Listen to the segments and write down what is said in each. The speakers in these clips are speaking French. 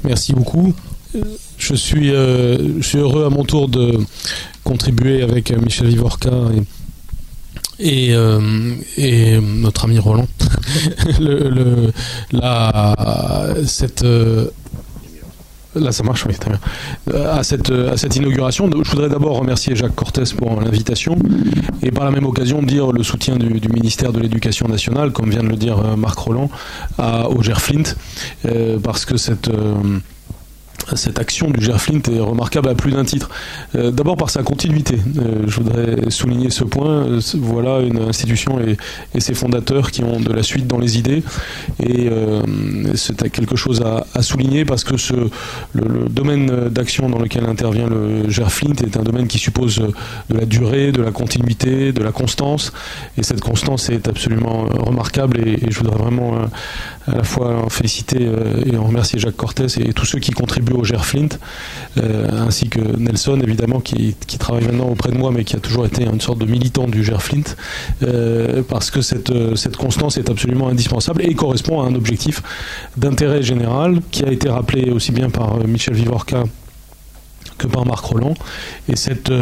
Merci beaucoup. Je suis heureux à mon tour de contribuer avec Michel Vivorca et notre ami Roland Là, ça marche, oui, très bien. À cette inauguration, je voudrais d'abord remercier Jacques Cortès pour l'invitation et par la même occasion dire le soutien du ministère de l'Éducation nationale, comme vient de le dire Marc Rolland, au GERFLINT, parce que cette action du GERFLINT est remarquable à plus d'un titre. D'abord par sa continuité. Je voudrais souligner ce point. Voilà une institution et ses fondateurs qui ont de la suite dans les idées. Et c'est quelque chose à souligner parce que le domaine d'action dans lequel intervient le GERFLINT est un domaine qui suppose de la durée, de la continuité, de la constance. Et cette constance est absolument remarquable et je voudrais vraiment à la fois en féliciter et en remercier Jacques Cortès et tous ceux qui contribuent au GERFLINT, ainsi que Nelson évidemment qui travaille maintenant auprès de moi mais qui a toujours été une sorte de militant du GERFLINT, parce que cette constance est absolument indispensable et correspond à un objectif d'intérêt général qui a été rappelé aussi bien par Michel Vivorca que par Marc Rolland, et cette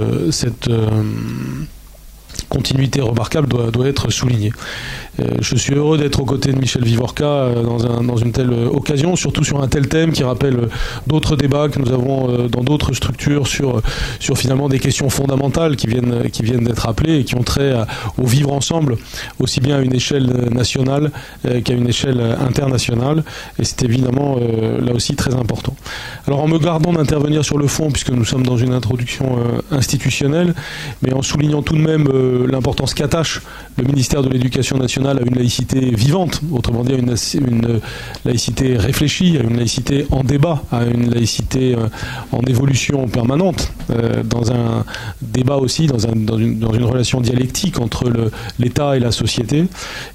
continuité remarquable doit être soulignée. Je suis heureux d'être aux côtés de Michel Vivorca dans une telle occasion, surtout sur un tel thème qui rappelle d'autres débats que nous avons dans d'autres structures sur finalement des questions fondamentales qui viennent d'être rappelées et qui ont trait au vivre ensemble, aussi bien à une échelle nationale qu'à une échelle internationale, et c'est évidemment là aussi très important. Alors en me gardant d'intervenir sur le fond, puisque nous sommes dans une introduction institutionnelle, mais en soulignant tout de même l'importance qu'attache le ministère de l'Éducation nationale à une laïcité vivante, autrement dit à une laïcité réfléchie, à une laïcité en débat, à une laïcité en évolution permanente, dans un débat aussi, dans une relation dialectique entre l'État et la société,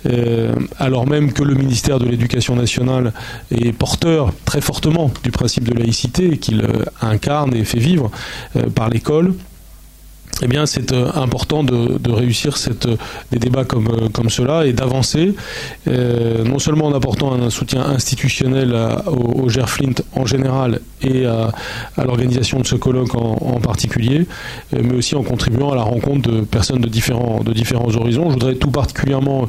alors même que le ministère de l'Éducation nationale est porteur très fortement du principe de laïcité qu'il incarne et fait vivre par l'école. Eh bien, c'est important de réussir des débats comme cela et d'avancer, non seulement en apportant un soutien institutionnel au GERFLINT en général et à l'organisation de ce colloque en particulier, mais aussi en contribuant à la rencontre de personnes de différents horizons. Je voudrais tout particulièrement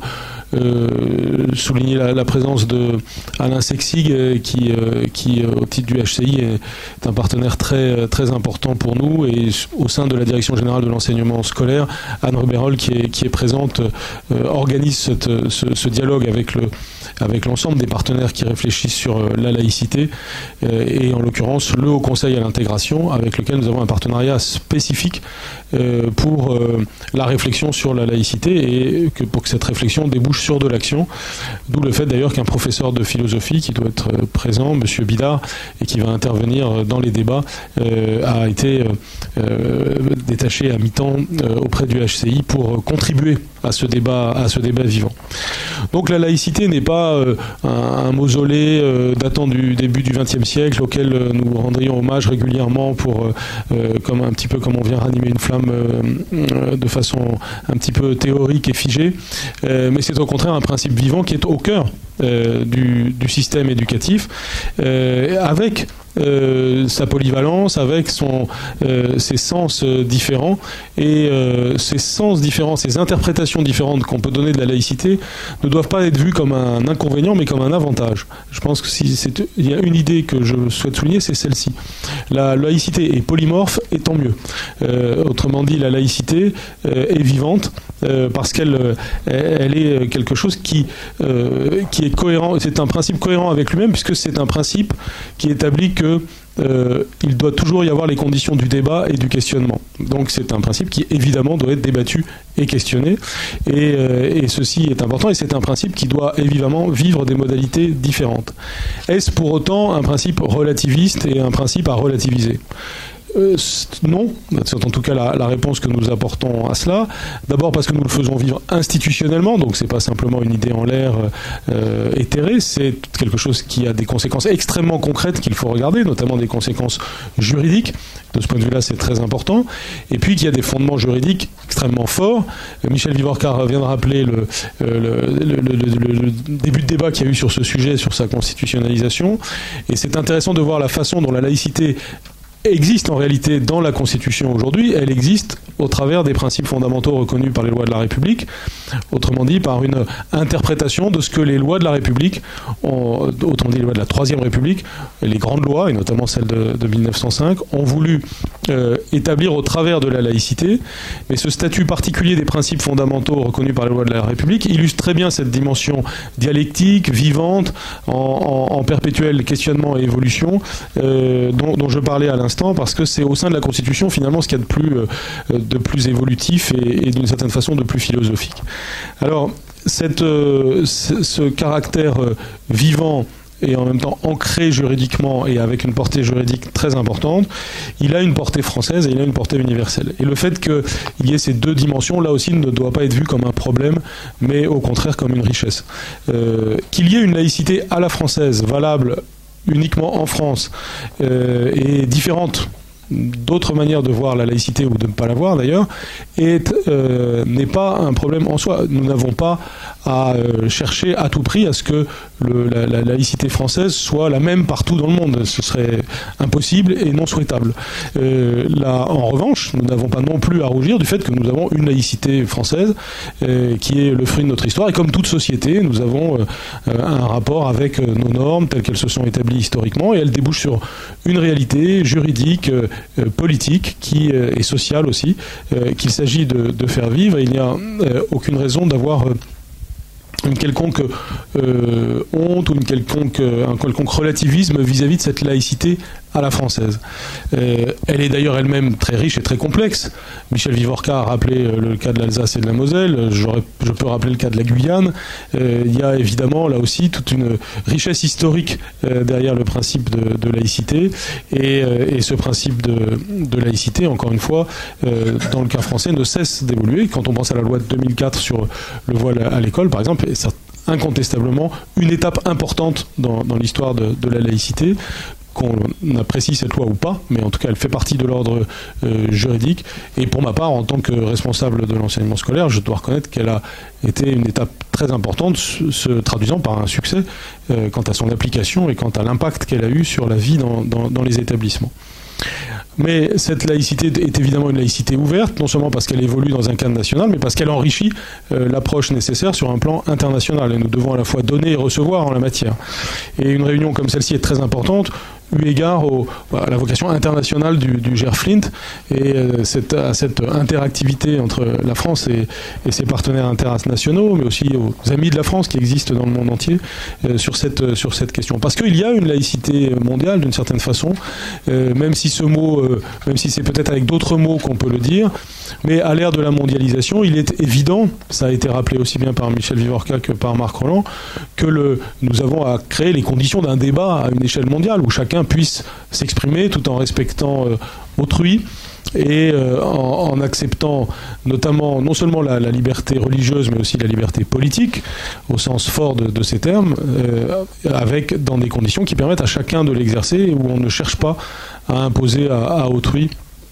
souligner la présence de Alain Sexig qui au titre du HCI est un partenaire très, très important pour nous, et au sein de la direction générale de l'enseignement scolaire, Anne Ruberol qui est présente organise ce dialogue avec l'ensemble des partenaires qui réfléchissent sur la laïcité, et en l'occurrence le Haut Conseil à l'intégration avec lequel nous avons un partenariat spécifique pour la réflexion sur la laïcité, et pour que cette réflexion débouche sur de l'action, d'où le fait d'ailleurs qu'un professeur de philosophie qui doit être présent, Monsieur Bidard, et qui va intervenir dans les débats, a été détaché à mi-temps auprès du HCI pour contribuer à ce débat vivant. Donc la laïcité n'est pas un mausolée datant du début du XXe siècle auquel nous rendrions hommage régulièrement comme un petit peu comme on vient ranimer une flamme de façon un petit peu théorique et figée, mais c'est au contraire un principe vivant qui est au cœur du système éducatif, avec sa polyvalence, avec ses sens différents, et ces sens différents, ces interprétations différentes qu'on peut donner de la laïcité ne doivent pas être vues comme un inconvénient mais comme un avantage. Je pense que il y a une idée que je souhaite souligner, c'est celle-ci. La laïcité est polymorphe, et tant mieux. Autrement dit, la laïcité est vivante parce qu'elle est quelque chose qui est cohérent. C'est un principe cohérent avec lui-même, puisque c'est un principe qui établit que il doit toujours y avoir les conditions du débat et du questionnement. Donc c'est un principe qui évidemment doit être débattu et questionné, et ceci est important, et c'est un principe qui doit évidemment vivre des modalités différentes. Est-ce pour autant un principe relativiste et un principe à relativiser ? Non, c'est en tout cas la réponse que nous apportons à cela. D'abord parce que nous le faisons vivre institutionnellement, donc c'est pas simplement une idée en l'air éthérée, c'est quelque chose qui a des conséquences extrêmement concrètes qu'il faut regarder, notamment des conséquences juridiques. De ce point de vue-là, c'est très important. Et puis qu'il y a des fondements juridiques extrêmement forts. Michel Vivorca vient de rappeler le début de débat qu'il y a eu sur ce sujet, sur sa constitutionnalisation. Et c'est intéressant de voir la façon dont la laïcité existe en réalité dans la Constitution aujourd'hui. Elle existe au travers des principes fondamentaux reconnus par les lois de la République, autrement dit par une interprétation de ce que les lois de la République, autrement dit les lois de la Troisième République, les grandes lois, et notamment celles de 1905, ont voulu établir au travers de la laïcité. Mais ce statut particulier des principes fondamentaux reconnus par les lois de la République illustre très bien cette dimension dialectique, vivante, en perpétuel questionnement et évolution, dont je parlais à l'instant, parce que c'est au sein de la Constitution finalement ce qu'il y a de plus évolutif et d'une certaine façon de plus philosophique. Alors ce caractère vivant et en même temps ancré juridiquement et avec une portée juridique très importante, il a une portée française et il a une portée universelle. Et le fait qu'il y ait ces deux dimensions, là aussi, ne doit pas être vu comme un problème, mais au contraire comme une richesse. Qu'il y ait une laïcité à la française, valable uniquement en France, et différente d'autres manières de voir la laïcité ou de ne pas la voir d'ailleurs, n'est pas un problème en soi. Nous n'avons pas à chercher à tout prix à ce que la laïcité française soit la même partout dans le monde. Ce serait impossible et non souhaitable. Là, en revanche, nous n'avons pas non plus à rougir du fait que nous avons une laïcité française qui est le fruit de notre histoire. Et comme toute société, nous avons un rapport avec nos normes telles qu'elles se sont établies historiquement, et elles débouchent sur une réalité juridique, politique et sociale aussi, qu'il s'agit de faire vivre. Et il n'y a aucune raison d'avoir une quelconque honte ou un quelconque relativisme vis-à-vis de cette laïcité à la française. Elle est d'ailleurs elle-même très riche et très complexe. Michel Vivorca a rappelé le cas de l'Alsace et de la Moselle, je peux rappeler le cas de la Guyane. Il y a évidemment là aussi toute une richesse historique derrière le principe de laïcité, et ce principe de laïcité, encore une fois, dans le cas français, ne cesse d'évoluer. Quand on pense à la loi de 2004 sur le voile à l'école, par exemple, c'est incontestablement une étape importante dans l'histoire de la laïcité, qu'on apprécie cette loi ou pas, mais en tout cas elle fait partie de l'ordre juridique. Et pour ma part, en tant que responsable de l'enseignement scolaire, je dois reconnaître qu'elle a été une étape très importante, se traduisant par un succès quant à son application et quant à l'impact qu'elle a eu sur la vie dans les établissements. Mais cette laïcité est évidemment une laïcité ouverte, non seulement parce qu'elle évolue dans un cadre national, mais parce qu'elle enrichit l'approche nécessaire sur un plan international. Et nous devons à la fois donner et recevoir en la matière. Et une réunion comme celle-ci est très importante, eu égard à la vocation internationale du GERFLINT et à cette interactivité entre la France et ses partenaires internationaux, mais aussi aux amis de la France qui existent dans le monde entier sur cette question. Parce qu'il y a une laïcité mondiale d'une certaine façon, même si ce mot, même si c'est peut-être avec d'autres mots qu'on peut le dire, mais à l'ère de la mondialisation, il est évident, ça a été rappelé aussi bien par Michel Vivorca que par Marc Rolland, que nous avons à créer les conditions d'un débat à une échelle mondiale où chacun puisse s'exprimer tout en respectant autrui et en acceptant notamment non seulement la liberté religieuse mais aussi la liberté politique au sens fort de ces termes, dans des conditions qui permettent à chacun de l'exercer, où on ne cherche pas à imposer à autrui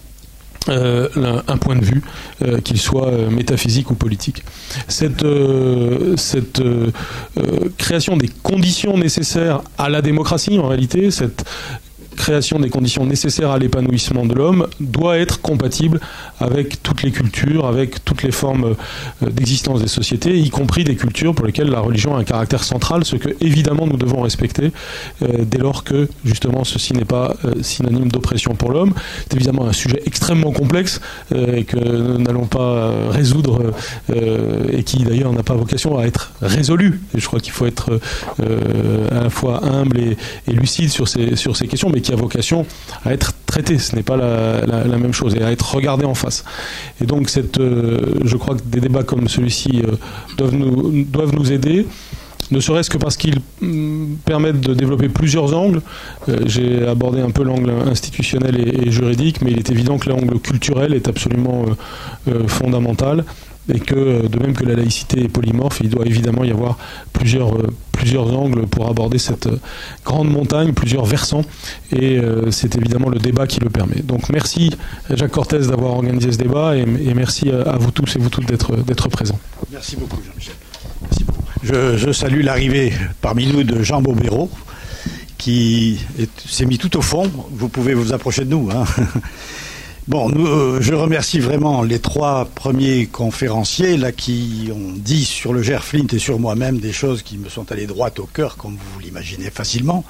un point de vue, qu'il soit métaphysique ou politique. Cette création des conditions nécessaires à la démocratie, en réalité, cette création des conditions nécessaires à l'épanouissement de l'homme doit être compatible avec toutes les cultures, avec toutes les formes d'existence des sociétés, y compris des cultures pour lesquelles la religion a un caractère central, ce que évidemment nous devons respecter dès lors que justement ceci n'est pas synonyme d'oppression pour l'homme. C'est évidemment un sujet extrêmement complexe et que nous n'allons pas résoudre et qui d'ailleurs n'a pas vocation à être résolu. Et je crois qu'il faut être à la fois humble et lucide sur ces questions, mais qui a vocation à être traité. Ce n'est pas la même chose, et à être regardé en face. Et donc je crois que des débats comme celui-ci doivent nous aider ne serait-ce que parce qu'ils permettent de développer plusieurs angles. J'ai abordé un peu l'angle institutionnel et juridique, mais il est évident que l'angle culturel est absolument fondamental, et que de même que la laïcité est polymorphe, il doit évidemment y avoir plusieurs angles pour aborder cette grande montagne, plusieurs versants, et c'est évidemment le débat qui le permet. Donc merci Jacques Cortès d'avoir organisé ce débat, et merci à vous tous et vous toutes d'être présents. Merci beaucoup Jean-Michel. Merci beaucoup. Je salue l'arrivée parmi nous de Jean Bobéro, qui s'est mis tout au fond. Vous pouvez vous approcher de nous, hein. Bon, je remercie vraiment les 3 premiers conférenciers là qui ont dit sur le GER Flint et sur moi-même des choses qui me sont allées droit au cœur, comme vous l'imaginez facilement.